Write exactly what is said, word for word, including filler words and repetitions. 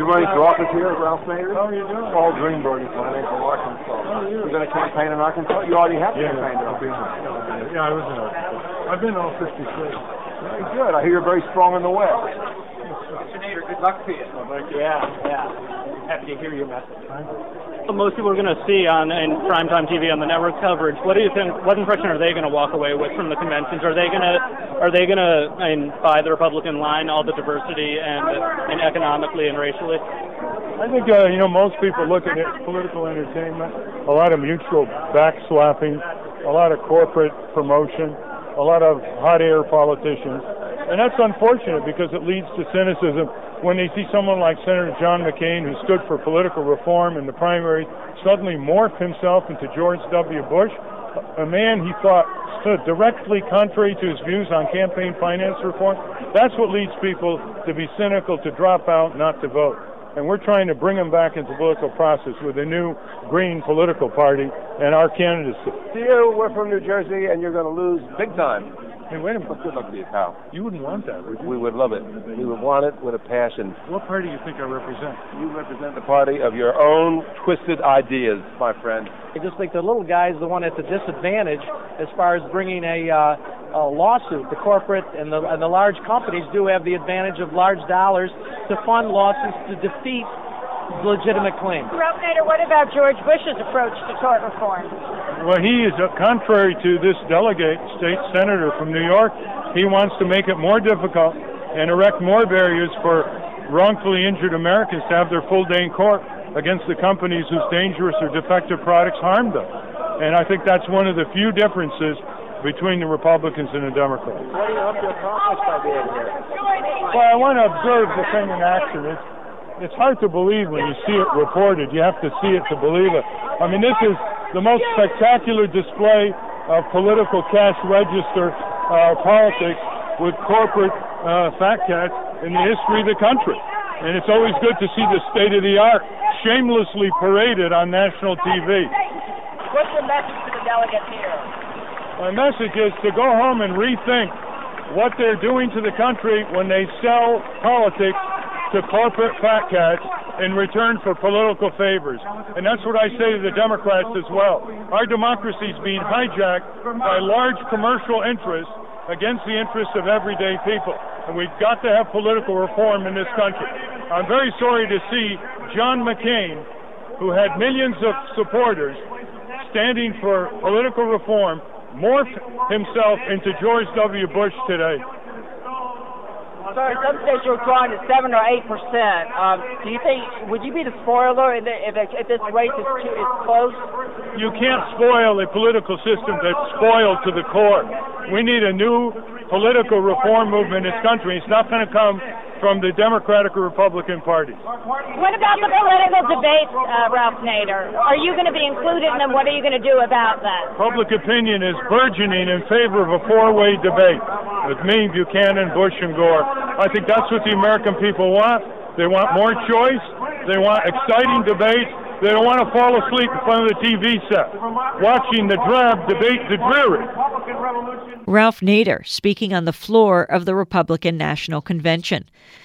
you running for office here, Ralph Nader? How are you doing? Paul Greenberg is my name from Arkansas. How are you? You're going to campaign in Arkansas? You already have Yeah, campaigned in I've been, Arkansas. yeah, I was in Arkansas. I've been in all fifty states. Very good. I hear you're very strong in the West. Mister Nader, good luck to you. Oh, thank you. Yeah, yeah. Happy to hear your message. Most people are going to see on in primetime T V on the network coverage. What do you think? What impression are they going to walk away with from the conventions? Are they going to are they going to I mean, buy the Republican line, all the diversity and and economically and racially? I think uh, you know most people look at it as political entertainment. A lot of mutual backslapping, a lot of corporate promotion, a lot of hot air politicians, and that's unfortunate because it leads to cynicism. When they see someone like Senator John McCain, who stood for political reform in the primary, suddenly morph himself into George W. Bush, a man he thought stood directly contrary to his views on campaign finance reform, that's what leads people to be cynical, to drop out, not to vote. And we're trying to bring them back into the political process with a new green political party and our candidacy. You, we're from New Jersey, and you're going to lose big time. Hey, wait a minute. Good luck to you, pal. You wouldn't want that, would you? We would love it. We would want it with a passion. What party do you think I represent? You represent the party of your own twisted ideas, my friend. I just think the little guy's the one at the disadvantage as far as bringing a, uh, a lawsuit. The corporate and the, and the large companies do have the advantage of large dollars to fund lawsuits to defeat legitimate claims. Ralph Nader, what about George Bush's approach to tort reform? Well, he is, uh, contrary to this delegate, state senator from New York, he wants to make it more difficult and erect more barriers for wrongfully injured Americans to have their full day in court against the companies whose dangerous or defective products harmed them. And I think that's one of the few differences between the Republicans and the Democrats. What do you hope to accomplish by being here? Well, I want to observe the thing in action. It's, it's hard to believe when you see it reported. You have to see it to believe it. I mean, this is the most spectacular display of political cash register uh, politics with corporate uh, fat cats in the history of the country. And it's always good to see the state of the art shamelessly paraded on national T V. What's your message to the delegates here? My message is to go home and rethink what they're doing to the country when they sell politics to corporate fat cats in return for political favors. And that's what I say to the Democrats as well. Our democracy is being hijacked by large commercial interests against the interests of everyday people. And we've got to have political reform in this country. I'm very sorry to see John McCain, who had millions of supporters standing for political reform, morph himself into George W. Bush today. Sorry, some states you're drawing at seven or eight percent. Um, do you think would you be the spoiler if, if, if this race is too, is close? You can't spoil a political system that's spoiled to the core. We need a new political reform movement in this country. It's not going to come from the Democratic or Republican parties. What about the political debates, uh, Ralph Nader? Are you going to be included in them? What are you going to do about that? Public opinion is burgeoning in favor of a four-way debate with me, Buchanan, Bush, and Gore. I think that's what the American people want. They want more choice. They want exciting debates. They don't want to fall asleep in front of the T V set, watching the drab debate the dreary. Ralph Nader speaking on the floor of the Republican National Convention.